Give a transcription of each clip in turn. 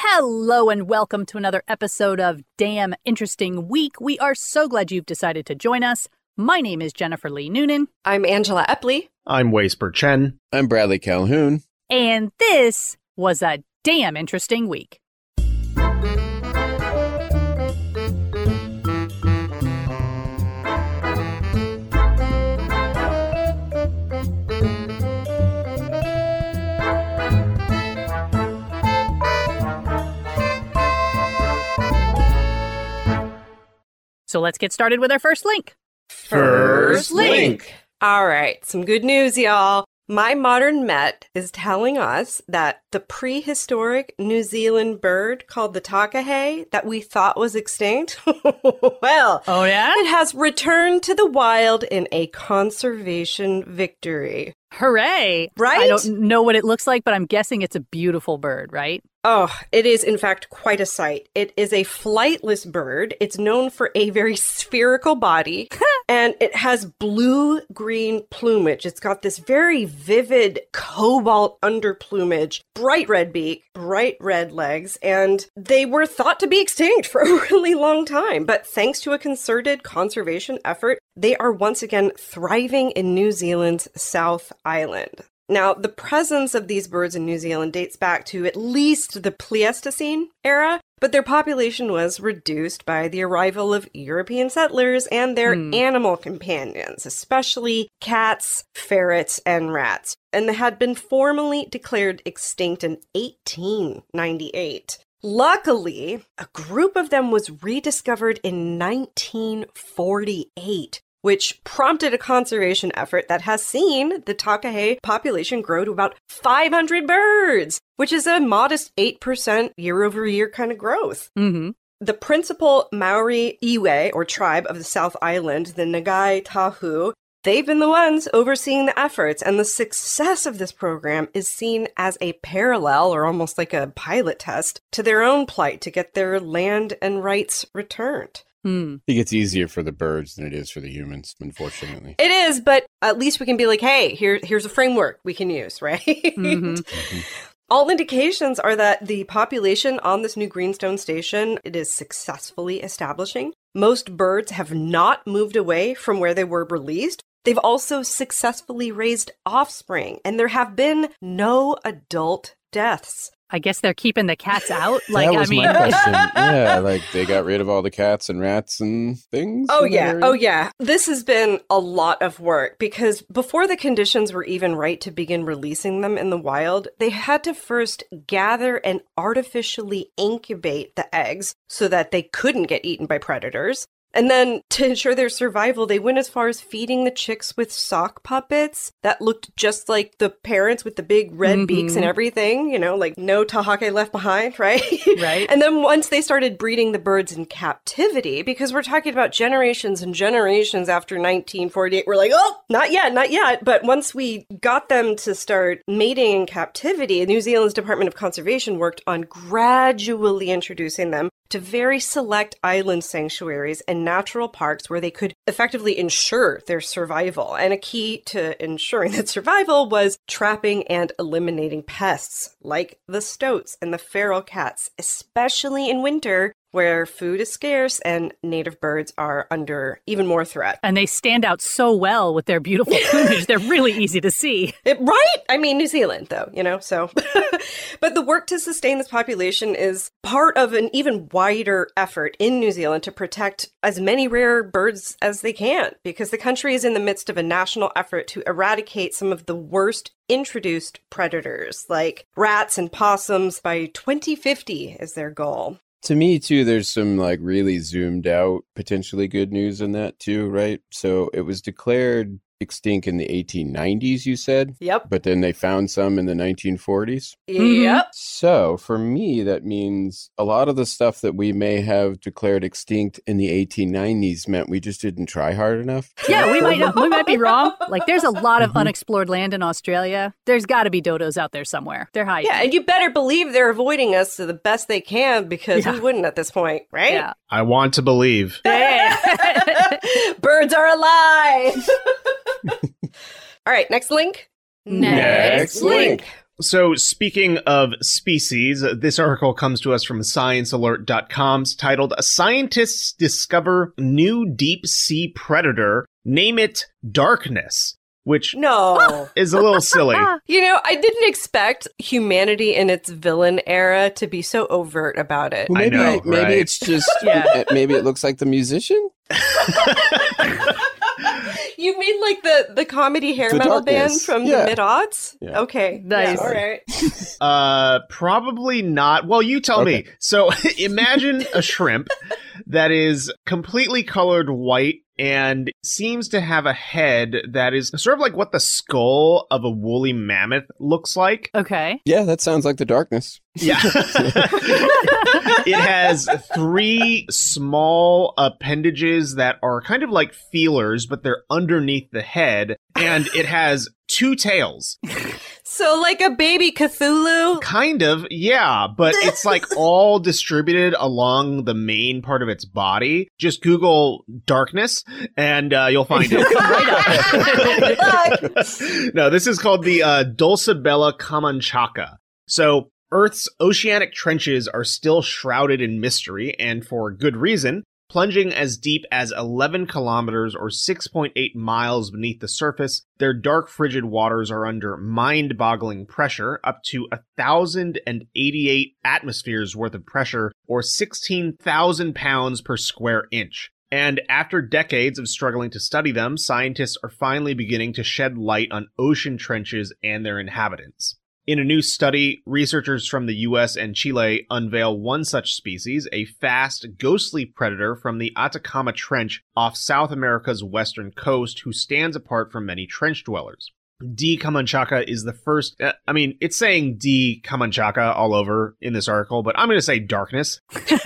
Hello and welcome to another episode of Damn Interesting Week. We are so glad you've decided to join us. My name is Jennifer Lee Noonan. I'm Angela Epley. I'm Waisper Chen. I'm Bradley Calhoun. And this was a damn interesting week. So let's get started with our first link. First link. All right, some good news, y'all. My Modern Met is telling us that the prehistoric New Zealand bird called the takahe that we thought was extinct, well, oh yeah, it has returned to the wild in a conservation victory. Hooray! Right? I don't know what it looks like, but I'm guessing it's a beautiful bird, right? Oh, it is, in fact, quite a sight. It is a flightless bird. It's known for a very spherical body, and it has blue-green plumage. It's got this very vivid cobalt underplumage, bright red beak, bright red legs, and they were thought to be extinct for a really long time. But thanks to a concerted conservation effort, they are once again thriving in New Zealand's South Island. Now, the presence of these birds in New Zealand dates back to at least the Pleistocene era, but their population was reduced by the arrival of European settlers and their animal companions, especially cats, ferrets, and rats, and they had been formally declared extinct in 1898. Luckily, a group of them was rediscovered in 1948. Which prompted a conservation effort that has seen the takahe population grow to about 500 birds, which is a modest 8% year-over-year kind of growth. Mm-hmm. The principal Maori iwi, or tribe of the South Island, the Ngai Tahu, they've been the ones overseeing the efforts, and the success of this program is seen as a parallel, or almost like a pilot test, to their own plight to get their land and rights returned. I think it's easier for the birds than it is for the humans, unfortunately. It is, but at least we can be like, hey, here's a framework we can use, right? Mm-hmm. All indications are that the population on this new Greenstone station, it is successfully establishing. Most birds have not moved away from where they were released. They've also successfully raised offspring, and there have been no adult deaths. I guess they're keeping the cats out. That was my question. Yeah, like they got rid of all the cats and rats and things. Oh yeah. This has been a lot of work because before the conditions were even right to begin releasing them in the wild, they had to first gather and artificially incubate the eggs so that they couldn't get eaten by predators. And then, to ensure their survival, they went as far as feeding the chicks with sock puppets that looked just like the parents with the big red beaks and everything, you know, like no tahake left behind, right? Right. And then once they started breeding the birds in captivity, because we're talking about generations and generations after 1948, we're like, oh, not yet. But once we got them to start mating in captivity, New Zealand's Department of Conservation worked on gradually introducing them to very select island sanctuaries and natural parks where they could effectively ensure their survival. And a key to ensuring that survival was trapping and eliminating pests like the stoats and the feral cats, especially in winter where food is scarce and native birds are under even more threat. And they stand out so well with their beautiful plumage. They're really easy to see. Right? I mean, New Zealand, though, you know, so. But the work to sustain this population is part of an even wider effort in New Zealand to protect as many rare birds as they can, because the country is in the midst of a national effort to eradicate some of the worst introduced predators, like rats and possums, by 2050 is their goal. To me, too, there's some like really zoomed out, potentially good news in that, too, right? So it was declared extinct in the 1890s, you said? Yep. But then they found some in the 1940s? Yep. So for me, that means a lot of the stuff that we may have declared extinct in the 1890s meant we just didn't try hard enough. Yeah, we might be wrong. Like, there's a lot of unexplored land in Australia. There's got to be dodos out there somewhere. They're hiding. Yeah, and you better believe they're avoiding us to the best they can, because who wouldn't at this point, right? Yeah. I want to believe. Birds are alive. All right, next link. Next link. So speaking of species, this article comes to us from ScienceAlert.com titled Scientists Discover New Deep Sea Predator, Name It Darkness, which No. is a little silly. You know, I didn't expect humanity in its villain era to be so overt about it. Well, maybe, I know, maybe right? it's just, Yeah. maybe it looks like the musician? You mean like the comedy hair The metal band Darkness. from Yeah. the mid-aughts? Yeah. Okay. Nice. Yeah, all right. Probably not. Well, you tell me. Okay. So imagine a shrimp that is completely colored white and seems to have a head that is sort of like what the skull of a woolly mammoth looks like. Okay. Yeah, that sounds like the darkness. Yeah. It has 3 small appendages that are kind of like feelers, but they're underneath the head. And it has 2 tails. So like a baby Cthulhu? Kind of, yeah, but it's like all distributed along the main part of its body. Just Google darkness and you'll find it. No, this is called the Dulcibella comanchaca. So Earth's oceanic trenches are still shrouded in mystery, and for good reason. Plunging as deep as 11 kilometers or 6.8 miles beneath the surface, their dark, frigid waters are under mind-boggling pressure, up to 1,088 atmospheres worth of pressure, or 16,000 pounds per square inch. And after decades of struggling to study them, scientists are finally beginning to shed light on ocean trenches and their inhabitants. In a new study, researchers from the US and Chile unveil one such species, a fast, ghostly predator from the Atacama Trench off South America's western coast who stands apart from many trench dwellers. D. comanchaca is the first, it's saying D. comanchaca all over in this article, but I'm going to say darkness.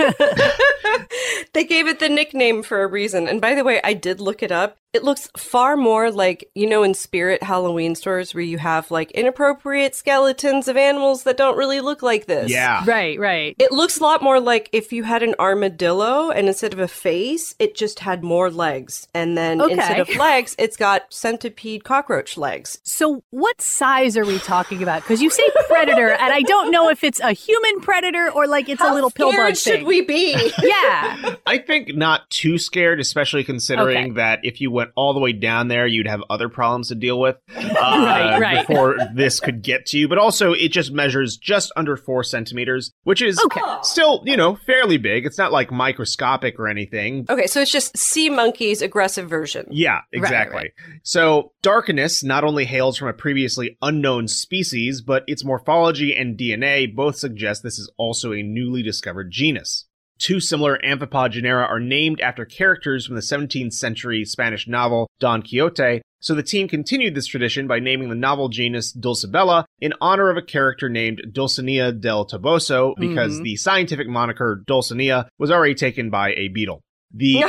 They gave it the nickname for a reason. And by the way, I did look it up. It looks far more like, you know, in Spirit Halloween stores where you have like inappropriate skeletons of animals that don't really look like this. Yeah. Right, right. It looks a lot more like if you had an armadillo and instead of a face, it just had more legs. And then Okay. instead of legs, it's got centipede cockroach legs. So what size are we talking about? Because you say predator, and I don't know if it's a human predator or like it's a little pill bug Scared should thing. we be? Yeah. I think not too scared, especially considering Okay. that if you went all the way down there, you'd have other problems to deal with Right. before this could get to you. But also, it just measures just under 4 centimeters, which is Okay. still, you know, fairly big. It's not like microscopic or anything. Okay, so it's just sea monkey's aggressive version. Yeah, exactly. right. So, darkness not only hails from a previously unknown species, but its morphology and DNA both suggest this is also a newly discovered genus. 2 similar amphipod genera are named after characters from the 17th century Spanish novel Don Quixote, so the team continued this tradition by naming the novel genus Dulcibella in honor of a character named Dulcinea del Toboso, because the scientific moniker Dulcinea was already taken by a beetle. The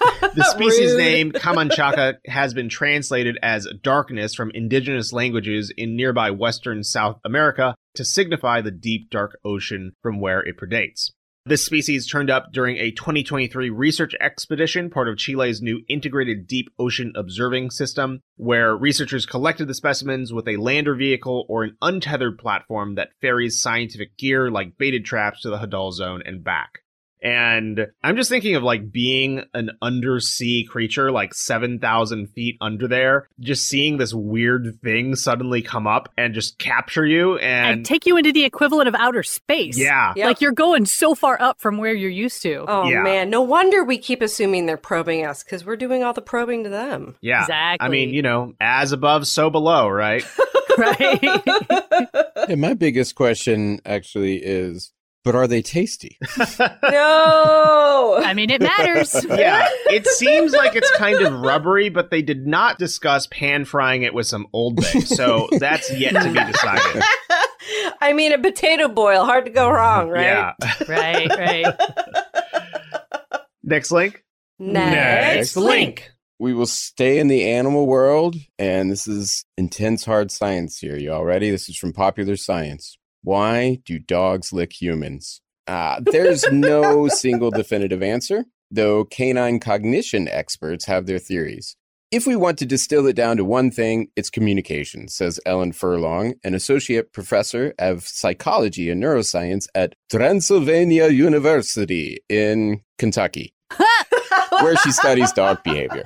species Rude. name Comanchaca has been translated as darkness from indigenous languages in nearby western South America to signify the deep, dark ocean from where it predates. This species turned up during a 2023 research expedition, part of Chile's new integrated deep ocean observing system, where researchers collected the specimens with a lander vehicle or an untethered platform that ferries scientific gear like baited traps to the Hadal Zone and back. And I'm just thinking of like being an undersea creature, like 7,000 feet under there, just seeing this weird thing suddenly come up and just capture you. And And take you into the equivalent of outer space. yeah, Yep. Like you're going so far up from where you're used to. Oh Yeah. man, no wonder we keep assuming they're probing us because we're doing all the probing to them. yeah. Exactly. I mean, you know, as above, so below, right? Right? Yeah, my biggest question actually is, but are they tasty? No. I mean, it matters. Yeah, it seems like it's kind of rubbery, but they did not discuss pan frying it with some Old Bay, so that's yet to be decided. I mean, a potato boil, hard to go wrong, right? Yeah. Right. Next link. Next link. We will stay in the animal world, and this is intense hard science here. You all ready? This is from Popular Science. Why do dogs lick humans? There's no single definitive answer, though canine cognition experts have their theories. If we want to distill it down to one thing, it's communication, says Ellen Furlong, an associate professor of psychology and neuroscience at Transylvania University in Kentucky, where she studies dog behavior.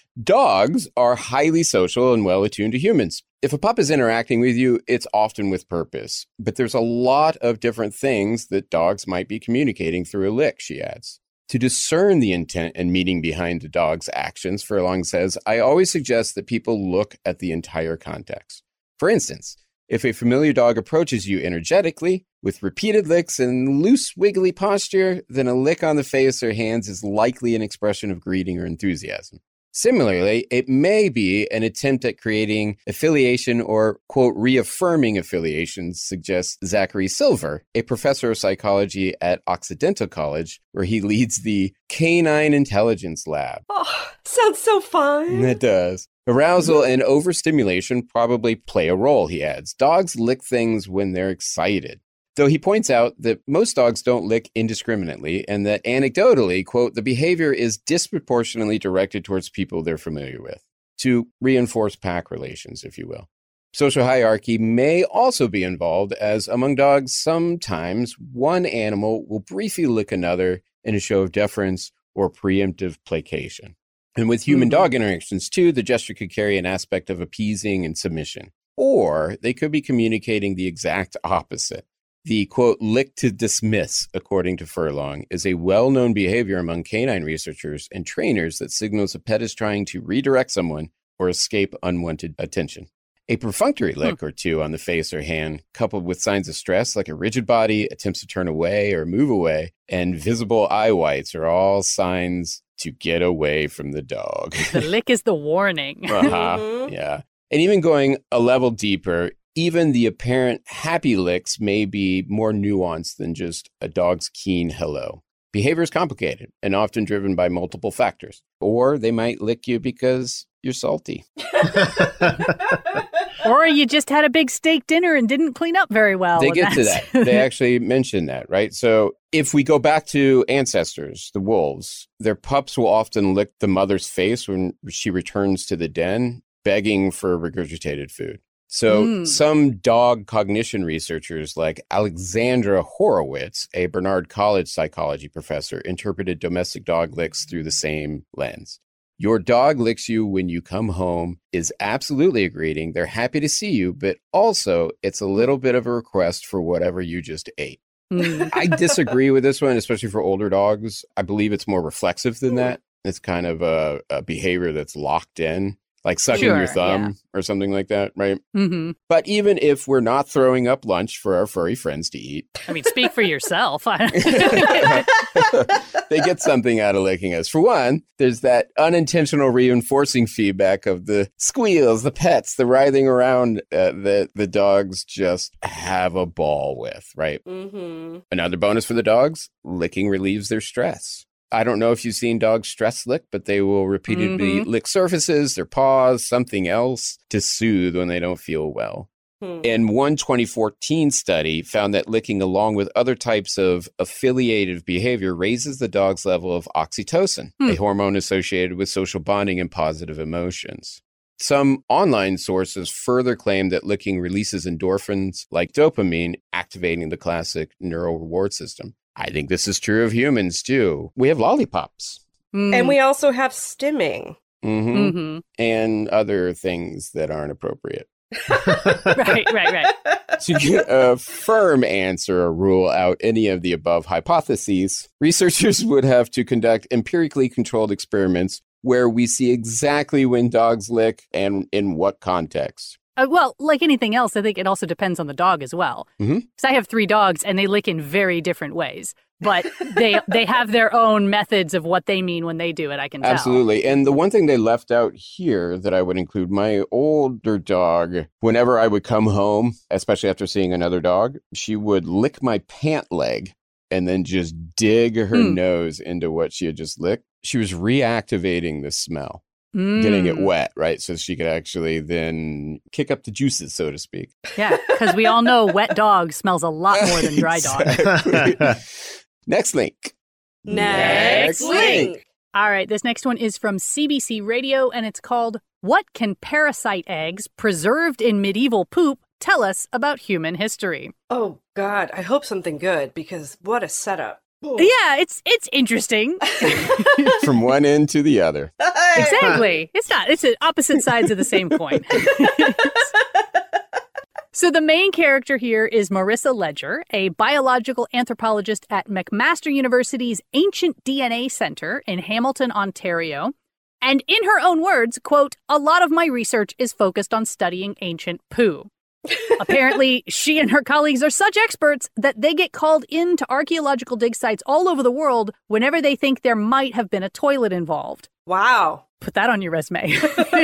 Dogs are highly social and well attuned to humans. If a pup is interacting with you, it's often with purpose. But there's a lot of different things that dogs might be communicating through a lick, she adds. To discern the intent and meaning behind the dog's actions, Furlong says, I always suggest that people look at the entire context. For instance, if a familiar dog approaches you energetically, with repeated licks and loose, wiggly posture, then a lick on the face or hands is likely an expression of greeting or enthusiasm. Similarly, it may be an attempt at creating affiliation or, quote, reaffirming affiliations, suggests Zachary Silver, a professor of psychology at Occidental College, where he leads the Canine Intelligence Lab. Oh, sounds so fun. It does. Arousal and overstimulation probably play a role, he adds. Dogs lick things when they're excited. Though he points out that most dogs don't lick indiscriminately and that anecdotally, quote, the behavior is disproportionately directed towards people they're familiar with, to reinforce pack relations, if you will. Social hierarchy may also be involved, as among dogs, sometimes one animal will briefly lick another in a show of deference or preemptive placation. And with human-dog interactions, too, the gesture could carry an aspect of appeasing and submission. Or they could be communicating the exact opposite. The, quote, lick to dismiss, according to Furlong, is a well-known behavior among canine researchers and trainers that signals a pet is trying to redirect someone or escape unwanted attention. A perfunctory lick or two on the face or hand, coupled with signs of stress like a rigid body, attempts to turn away or move away, and visible eye whites are all signs to get away from the dog. The lick is the warning. Yeah. And even going a level deeper, even the apparent happy licks may be more nuanced than just a dog's keen hello. Behavior is complicated and often driven by multiple factors. Or they might lick you because you're salty. Or you just had a big steak dinner and didn't clean up very well. They get to that. They actually mention that, right? So if we go back to ancestors, the wolves, their pups will often lick the mother's face when she returns to the den, begging for regurgitated food. So some dog cognition researchers like Alexandra Horowitz, a Bernard College psychology professor, interpreted domestic dog licks through the same lens. Your dog licks you when you come home is absolutely a greeting. They're happy to see you, but also it's a little bit of a request for whatever you just ate. I disagree with this one, especially for older dogs. I believe it's more reflexive than that. It's kind of a behavior that's locked in. Like sucking your thumb or something like that, right? Mm-hmm. But even if we're not throwing up lunch for our furry friends to eat. I mean, speak for yourself. They get something out of licking us. For one, there's that unintentional reinforcing feedback of the squeals, the pets, the writhing around that the dogs just have a ball with, right? Mm-hmm. Another bonus for the dogs, licking relieves their stress. I don't know if you've seen dogs stress lick, but they will repeatedly lick surfaces, their paws, something else to soothe when they don't feel well. And one 2014 study found that licking along with other types of affiliative behavior raises the dog's level of oxytocin, a hormone associated with social bonding and positive emotions. Some online sources further claim that licking releases endorphins like dopamine, activating the classic neural reward system. I think this is true of humans, too. We have lollipops. And we also have stimming. And other things that aren't appropriate. Right. To get a firm answer or rule out any of the above hypotheses, researchers would have to conduct empirically controlled experiments where we see exactly when dogs lick and in what context. Well, like anything else, I think it also depends on the dog as well. Because I have 3 dogs and they lick in very different ways. But they have their own methods of what they mean when they do it, I can tell. Absolutely. And the one thing they left out here that I would include, my older dog, whenever I would come home, especially after seeing another dog, she would lick my pant leg and then just dig her nose into what she had just licked. She was reactivating the smell. Getting it wet, right? So she could actually then kick up the juices, so to speak. Yeah, because we all know wet dog smells a lot more than dry dog. Next link. Next link. All right, this next one is from CBC Radio, and it's called, What Can Parasite Eggs Preserved in Medieval Poop Tell Us About Human History? Oh, God. I hope something good, because what a setup. Yeah, it's interesting. From one end to the other. Exactly. It's not. It's opposite sides of the same coin. So the main character here is Marissa Ledger, a biological anthropologist at McMaster University's Ancient DNA Center in Hamilton, Ontario. And in her own words, quote, a lot of my research is focused on studying ancient poo. Apparently, she and her colleagues are such experts that they get called into archaeological dig sites all over the world whenever they think there might have been a toilet involved. Wow. Put that on your resume.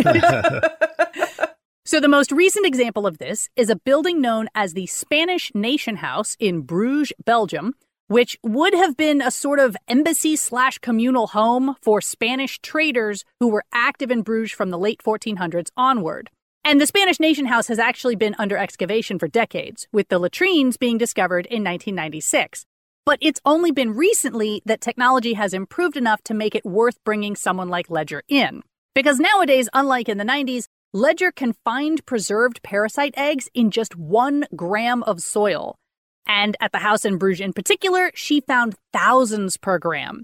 So the most recent example of this is a building known as the Spanish Nation House in Bruges, Belgium, which would have been a sort of embassy/communal home for Spanish traders who were active in Bruges from the late 1400s onward. And the Spanish Nation House has actually been under excavation for decades, with the latrines being discovered in 1996. But it's only been recently that technology has improved enough to make it worth bringing someone like Ledger in. Because nowadays, unlike in the 90s, Ledger can find preserved parasite eggs in just 1 gram of soil. And at the house in Bruges in particular, she found thousands per gram.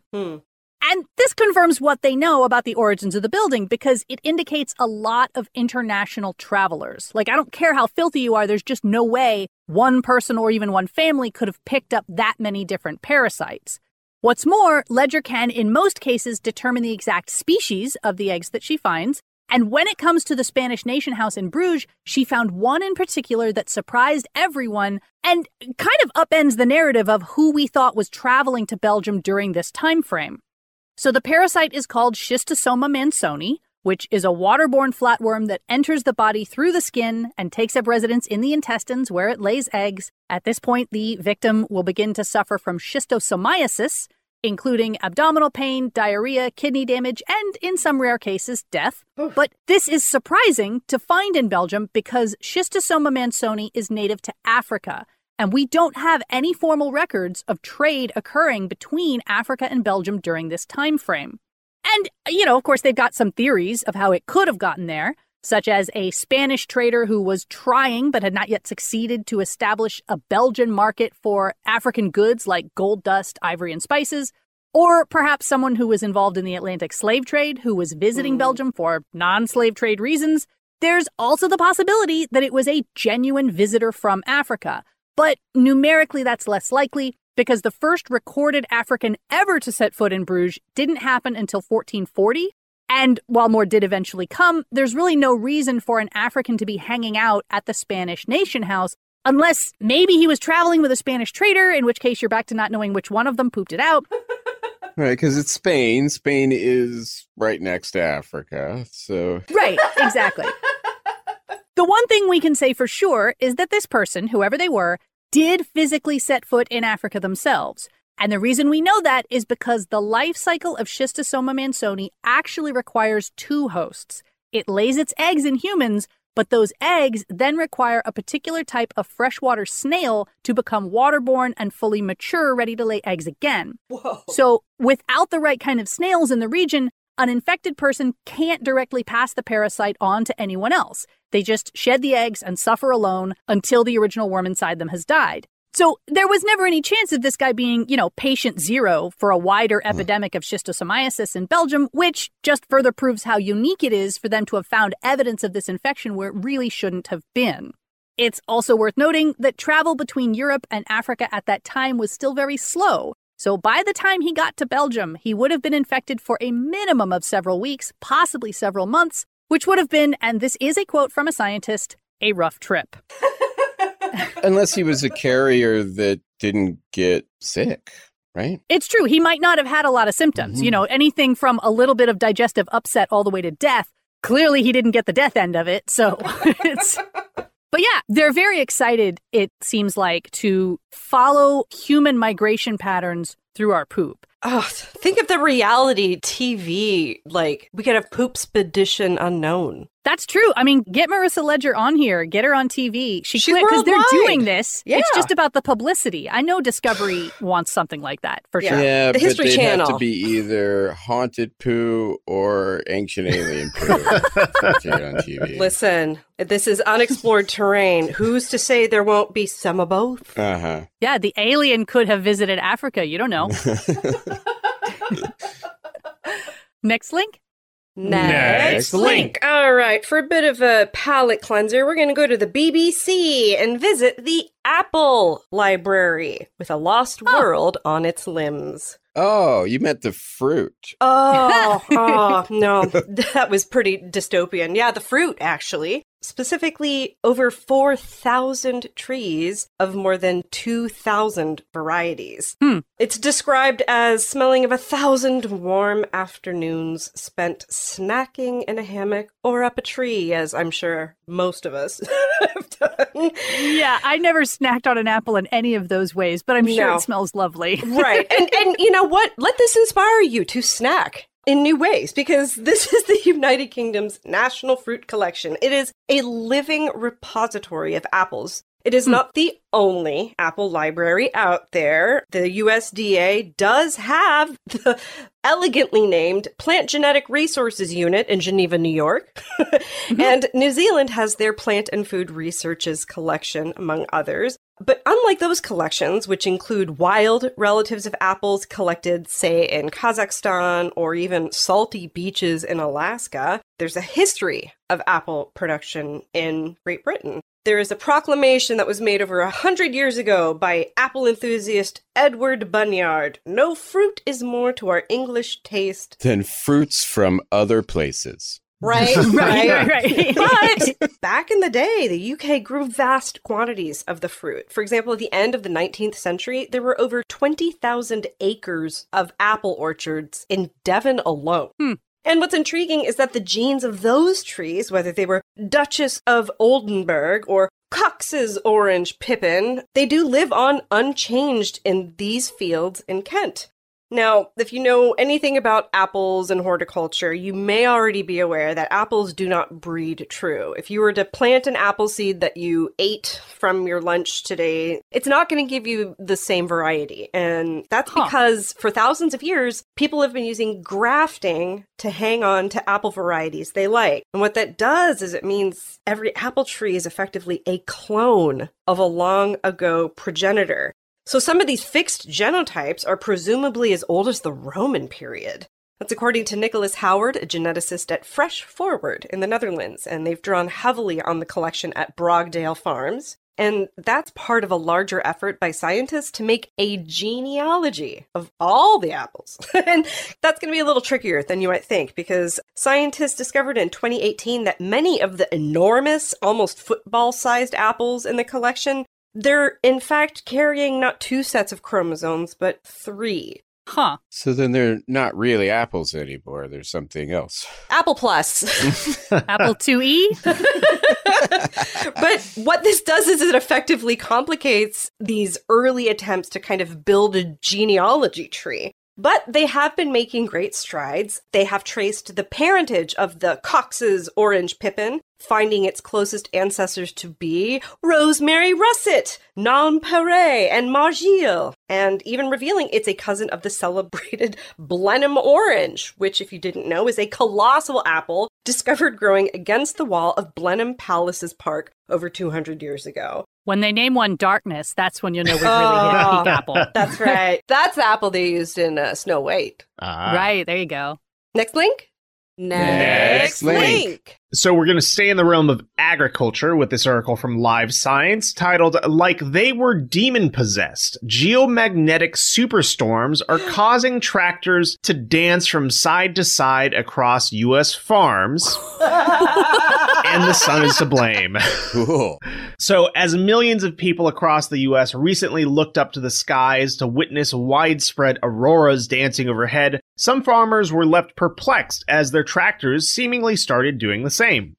And this confirms what they know about the origins of the building because it indicates a lot of international travelers. Like, I don't care how filthy you are, there's just no way one person or even one family could have picked up that many different parasites. What's more, Ledger can, in most cases, determine the exact species of the eggs that she finds. And when it comes to the Spanish Nation House in Bruges, she found one in particular that surprised everyone and kind of upends the narrative of who we thought was traveling to Belgium during this time frame. So the parasite is called Schistosoma mansoni, which is a waterborne flatworm that enters the body through the skin and takes up residence in the intestines where it lays eggs. At this point, the victim will begin to suffer from schistosomiasis, including abdominal pain, diarrhea, kidney damage, and in some rare cases, death. But this is surprising to find in Belgium because Schistosoma mansoni is native to Africa, and we don't have any formal records of trade occurring between Africa and Belgium during this time frame. And, of course, they've got some theories of how it could have gotten there, such as a Spanish trader who was trying but had not yet succeeded to establish a Belgian market for African goods like gold dust, ivory, and spices, or perhaps someone who was involved in the Atlantic slave trade who was visiting Belgium for non-slave trade reasons. There's also the possibility that it was a genuine visitor from Africa, but numerically that's less likely because the first recorded African ever to set foot in Bruges didn't happen until 1440. And while more did eventually come, there's really no reason for an African to be hanging out at the Spanish Nation House, unless maybe he was traveling with a Spanish trader, in which case you're back to not knowing which one of them pooped it out. Right, because it's Spain. Spain is right next to Africa, so... Right, exactly. The one thing we can say for sure is that this person, whoever they were, did physically set foot in Africa themselves. And the reason we know that is because the life cycle of Schistosoma mansoni actually requires 2 hosts. It lays its eggs in humans, but those eggs then require a particular type of freshwater snail to become waterborne and fully mature, ready to lay eggs again. Whoa. So without the right kind of snails in the region, an infected person can't directly pass the parasite on to anyone else. They just shed the eggs and suffer alone until the original worm inside them has died. So there was never any chance of this guy being, patient zero for a wider epidemic of schistosomiasis in Belgium, which just further proves how unique it is for them to have found evidence of this infection where it really shouldn't have been. It's also worth noting that travel between Europe and Africa at that time was still very slow. So by the time he got to Belgium, he would have been infected for a minimum of several weeks, possibly several months, which would have been, and this is a quote from a scientist, a rough trip. Unless he was a carrier that didn't get sick, right? It's true. He might not have had a lot of symptoms. Anything from a little bit of digestive upset all the way to death. Clearly, he didn't get the death end of it. So But yeah, they're very excited, it seems like, to follow human migration patterns through our poop. Oh, think of the reality TV. Like, we could have Poopspedition Unknown. That's true. I mean, get Marissa Ledger on here. Get her on TV. She's because they're worldwide. doing this. Yeah. It's just about the publicity. I know Discovery wants something like that, for sure. Yeah, The History but they'd Channel. have to be either haunted poo or ancient alien poo to get on TV. Listen, this is unexplored terrain. Who's to say there won't be some of both? Uh-huh. Yeah, the alien could have visited Africa. You don't know. Next link. Next link. All right, for a bit of a palate cleanser, we're going to go to the BBC and visit the Apple Library with a lost world on its limbs. Oh, you meant the fruit. Oh, no, that was pretty dystopian. Yeah, the fruit, actually. Specifically, over 4,000 trees of more than 2,000 varieties. It's described as smelling of 1,000 warm afternoons spent snacking in a hammock or up a tree, as I'm sure most of us have done. Yeah, I never snacked on an apple in any of those ways, but I'm sure No. it smells lovely. Right. And you know what? Let this inspire you to snack in new ways, because this is the United Kingdom's national fruit collection. It is a living repository of apples. It is not the only apple library out there. The USDA does have the elegantly named Plant Genetic Resources Unit in Geneva, New York. And New Zealand has their Plant and Food Researches collection, among others. But unlike those collections, which include wild relatives of apples collected, say, in Kazakhstan or even salty beaches in Alaska, there's a history of apple production in Great Britain. There is a proclamation that was made over 100 years ago by apple enthusiast Edward Bunyard. No fruit is more to our English taste. Then fruits from other places. Right, Right. But back in the day, the UK grew vast quantities of the fruit. For example, at the end of the 19th century, there were over 20,000 acres of apple orchards in Devon alone. And what's intriguing is that the genes of those trees, whether they were Duchess of Oldenburg or Cox's Orange Pippin, they do live on unchanged in these fields in Kent. Now, if you know anything about apples and horticulture, you may already be aware that apples do not breed true. If you were to plant an apple seed that you ate from your lunch today, it's not going to give you the same variety. And that's because for thousands of years, people have been using grafting to hang on to apple varieties they like. And what that does is it means every apple tree is effectively a clone of a long ago progenitor. So some of these fixed genotypes are presumably as old as the Roman period. That's according to Nicholas Howard, a geneticist at Fresh Forward in the Netherlands, and they've drawn heavily on the collection at Brogdale Farms. And that's part of a larger effort by scientists to make a genealogy of all the apples. And that's going to be a little trickier than you might think, because scientists discovered in 2018 that many of the enormous, almost football-sized apples in the collection, they're in fact carrying not 2 sets of chromosomes, but 3. Huh. So then they're not really apples anymore. There's something else. Apple Plus. Apple 2E? But what this does is it effectively complicates these early attempts to kind of build a genealogy tree. But they have been making great strides. They have traced the parentage of the Cox's Orange Pippin, finding its closest ancestors to be Rosemary Russet, Nonpareil, and Margil, and even revealing it's a cousin of the celebrated Blenheim Orange, which, if you didn't know, is a colossal apple discovered growing against the wall of Blenheim Palace's park over 200 years ago. When they name one Darkness, that's when you'll know we've really hit peak apple. That's right. That's the apple they used in Snow White. Right, there you go. Next link? Next link. So we're going to stay in the realm of agriculture with this article from Live Science titled, "Like They Were Demon-Possessed, Geomagnetic Superstorms Are Causing Tractors to Dance from Side to Side Across U.S. Farms, and the Sun is to Blame." Cool. So, as millions of people across the U.S. recently looked up to the skies to witness widespread auroras dancing overhead, some farmers were left perplexed as their tractors seemingly started doing the same.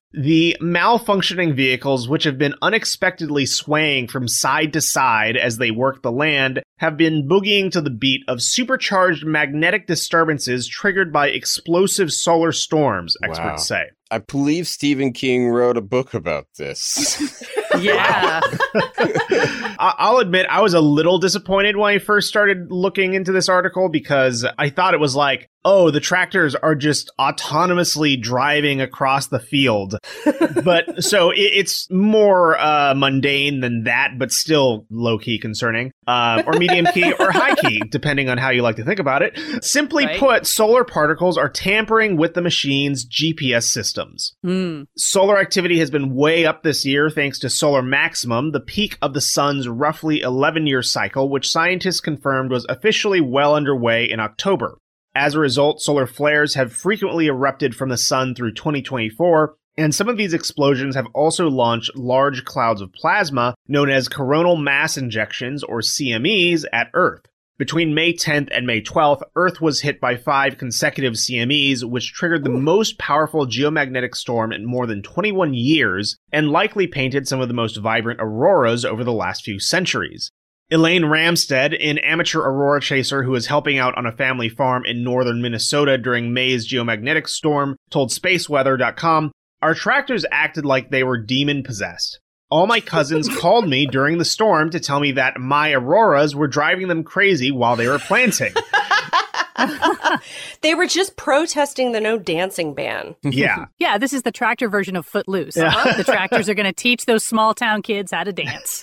The malfunctioning vehicles, which have been unexpectedly swaying from side to side as they work the land, have been boogieing to the beat of supercharged magnetic disturbances triggered by explosive solar storms, experts say. I believe Stephen King wrote a book about this. Yeah. I'll admit I was a little disappointed when I first started looking into this article because I thought it was like, oh, the tractors are just autonomously driving across the field. But so it's more mundane than that, but still low-key concerning. Or medium-key or high-key, depending on how you like to think about it. Simply put, solar particles are tampering with the machine's GPS systems. Solar activity has been way up this year thanks to solar maximum, the peak of the sun's roughly 11-year cycle, which scientists confirmed was officially well underway in October. As a result, solar flares have frequently erupted from the sun through 2024, and some of these explosions have also launched large clouds of plasma, known as coronal mass injections, or CMEs, at Earth. Between May 10th and May 12th, Earth was hit by 5 consecutive CMEs, which triggered the most powerful geomagnetic storm in more than 21 years, and likely painted some of the most vibrant auroras over the last few centuries. Elaine Ramstead, an amateur aurora chaser who is helping out on a family farm in northern Minnesota during May's geomagnetic storm, told spaceweather.com, "Our tractors acted like they were demon-possessed. All my cousins called me during the storm to tell me that my auroras were driving them crazy while they were planting." They were just protesting the no dancing ban. Yeah. Yeah, this is the tractor version of Footloose. The tractors are going to teach those small town kids how to dance.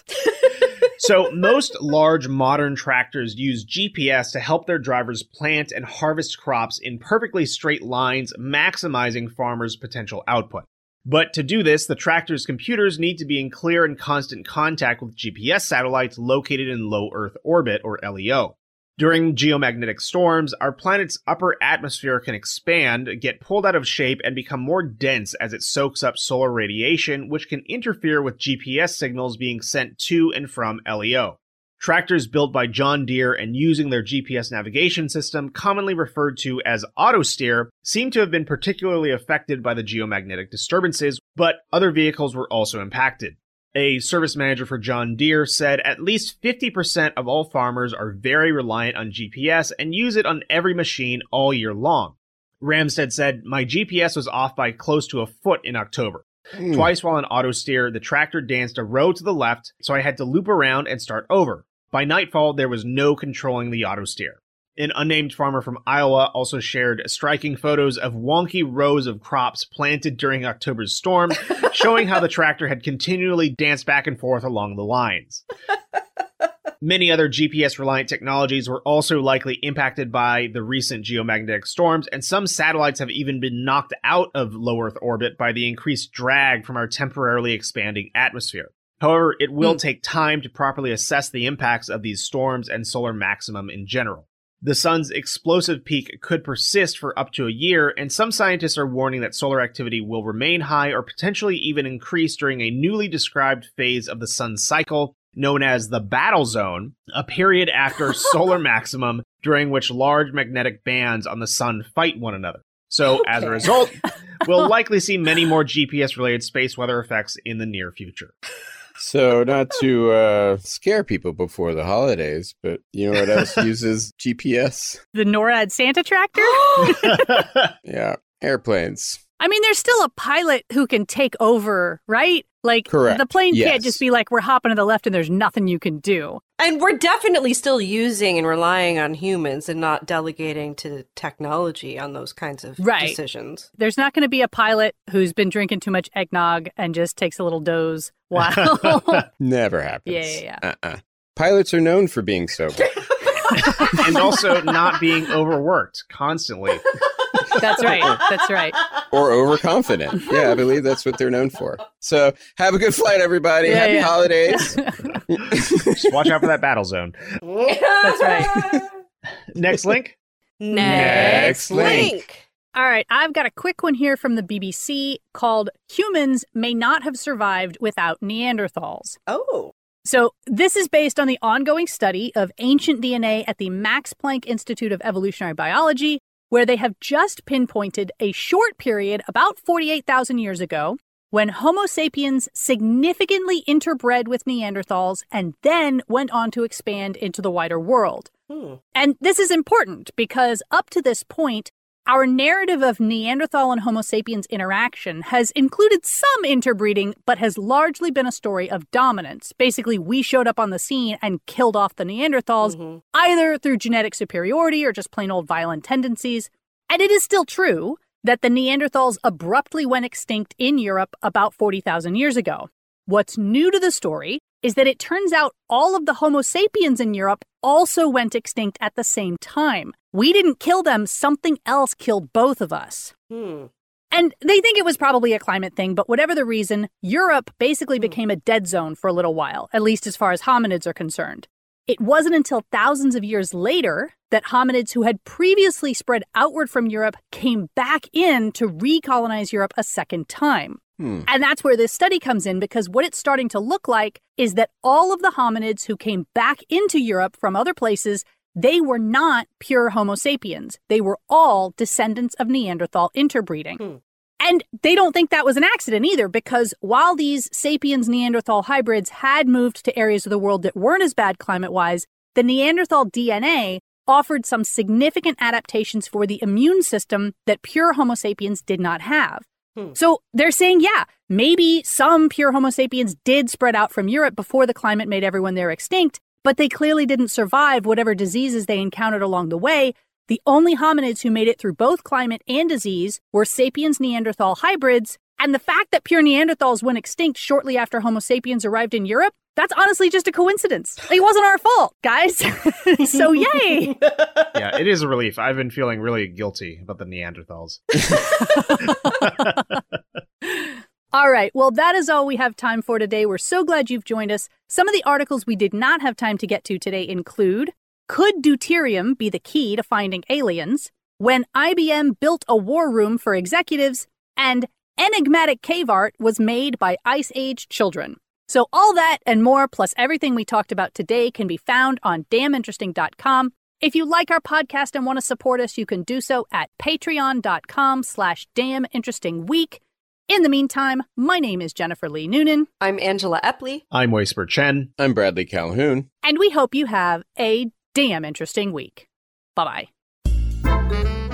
So most large modern tractors use GPS to help their drivers plant and harvest crops in perfectly straight lines, maximizing farmers' potential output. But to do this, the tractor's computers need to be in clear and constant contact with GPS satellites located in low Earth orbit, or LEO. During geomagnetic storms, our planet's upper atmosphere can expand, get pulled out of shape, and become more dense as it soaks up solar radiation, which can interfere with GPS signals being sent to and from LEO. Tractors built by John Deere and using their GPS navigation system, commonly referred to as autosteer, seem to have been particularly affected by the geomagnetic disturbances, but other vehicles were also impacted. A service manager for John Deere said at least 50% of all farmers are very reliant on GPS and use it on every machine all year long. Ramstead said, "My GPS was off by close to a foot in October. Twice while on autosteer, the tractor danced a row to the left, so I had to loop around and start over. By nightfall, there was no controlling the autosteer." An unnamed farmer from Iowa also shared striking photos of wonky rows of crops planted during October's storm, showing how the tractor had continually danced back and forth along the lines. Many other GPS-reliant technologies were also likely impacted by the recent geomagnetic storms, and some satellites have even been knocked out of low Earth orbit by the increased drag from our temporarily expanding atmosphere. However, it will take time to properly assess the impacts of these storms and solar maximum in general. The sun's explosive peak could persist for up to a year, and some scientists are warning that solar activity will remain high or potentially even increase during a newly described phase of the sun's cycle known as the battle zone, a period after solar maximum during which large magnetic bands on the sun fight one another. So, as a result, we'll likely see many more GPS-related space weather effects in the near future. So, not to scare people before the holidays, but you know what else uses GPS? The NORAD Santa tractor? Yeah, airplanes. I mean, there's still a pilot who can take over, right? Like, Correct. The plane Yes. can't just be like, we're hopping to the left and there's nothing you can do. And we're definitely still using and relying on humans and not delegating to technology on those kinds of decisions. There's not going to be a pilot who's been drinking too much eggnog and just takes a little doze while... Never happens. Yeah. Pilots are known for being sober. And also not being overworked constantly. That's right. That's right. Or overconfident. Yeah, I believe that's what they're known for. So have a good flight, everybody. Happy holidays. Just watch out for that battle zone. That's right. Next link. Next link. All right, I've got a quick one here from the BBC called Humans May Not Have Survived Without Neanderthals. Oh. So this is based on the ongoing study of ancient DNA at the Max Planck Institute of Evolutionary Biology, where they have just pinpointed a short period, about 48,000 years ago, when Homo sapiens significantly interbred with Neanderthals and then went on to expand into the wider world. And this is important because up to this point, our narrative of Neanderthal and Homo sapiens interaction has included some interbreeding, but has largely been a story of dominance. Basically, we showed up on the scene and killed off the Neanderthals, either through genetic superiority or just plain old violent tendencies. And it is still true that the Neanderthals abruptly went extinct in Europe about 40,000 years ago. What's new to the story is that it turns out all of the Homo sapiens in Europe also went extinct at the same time. We didn't kill them, something else killed both of us. And they think it was probably a climate thing, but whatever the reason, Europe basically became a dead zone for a little while, at least as far as hominids are concerned. It wasn't until thousands of years later that hominids who had previously spread outward from Europe came back in to recolonize Europe a second time. And that's where this study comes in, because what it's starting to look like is that all of the hominids who came back into Europe from other places, they were not pure Homo sapiens. They were all descendants of Neanderthal interbreeding. And they don't think that was an accident either, because while these sapiens-Neanderthal hybrids had moved to areas of the world that weren't as bad climate-wise, the Neanderthal DNA offered some significant adaptations for the immune system that pure Homo sapiens did not have. So they're saying, yeah, maybe some pure Homo sapiens did spread out from Europe before the climate made everyone there extinct, but they clearly didn't survive whatever diseases they encountered along the way. The only hominids who made it through both climate and disease were sapiens-Neanderthal hybrids, and the fact that pure Neanderthals went extinct shortly after Homo sapiens arrived in Europe, that's honestly just a coincidence. It wasn't our fault, guys. So yay! Yeah, it is a relief. I've been feeling really guilty about the Neanderthals. All right, well, that is all we have time for today. We're so glad you've joined us. Some of the articles we did not have time to get to today include: could deuterium be the key to finding aliens? When IBM built a war room for executives, and enigmatic cave art was made by Ice Age children. So all that and more, plus everything we talked about today, can be found on damninteresting.com. If you like our podcast and want to support us, you can do so at patreon.com/damninterestingweek. In the meantime, my name is Jennifer Lee Noonan. I'm Angela Epley. I'm Weisper Chen. I'm Bradley Calhoun. And we hope you have a damn interesting week. Bye-bye.